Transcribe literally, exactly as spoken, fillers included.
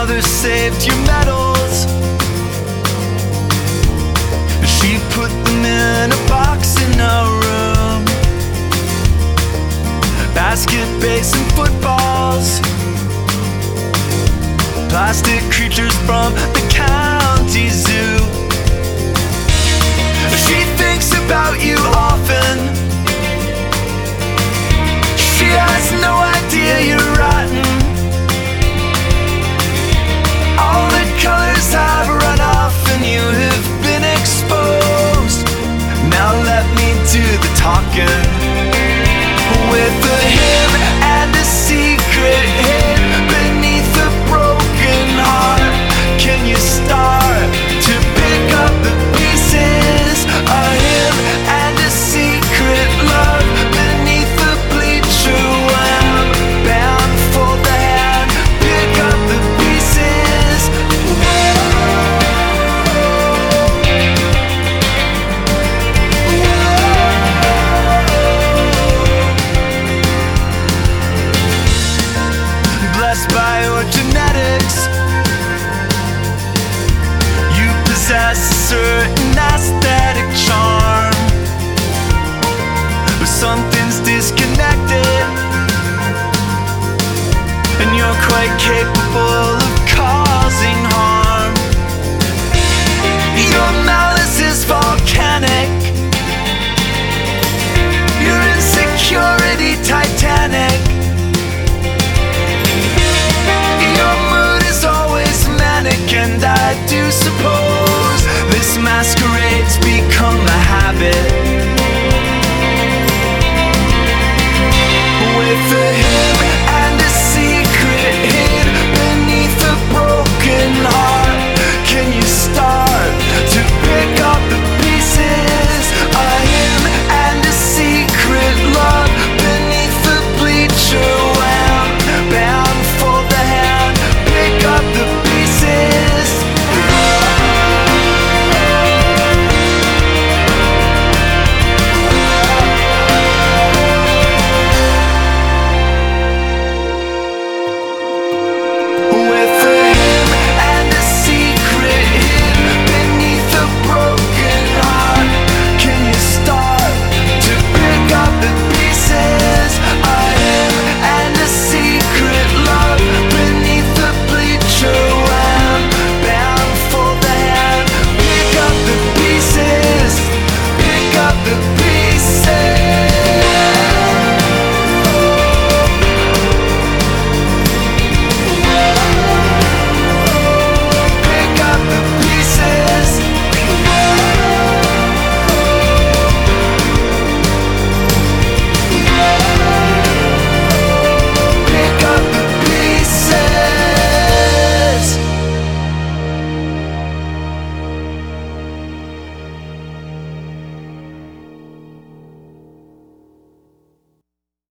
mother saved your medals. She put them in a box in our room. Basket base and footballs, plastic creatures from the county zoo. She thinks about you often. She has no idea you're rotten. All the colors have run off and you have been exposed. Now let me do the talking. With a hymn and a secret hid beneath a broken heart, can you start to pick up the pieces? A hymn and a secret love beneath the bleacher lamp. Bound for the hand, pick up the pieces. Blessed by your genetics, you possess a certain aesthetic charm, but something's disconnected, and you're quite capable